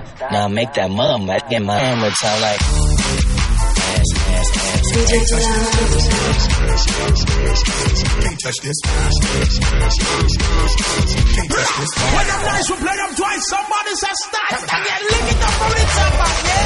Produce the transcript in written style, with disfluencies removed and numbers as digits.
Now make that mum in my hammer sound like ass. DJ Jalal. Can't touch this. Can't touch this. When I'm nice, we play them twice. Somebody says start. And then lick it up from the top. Yeah.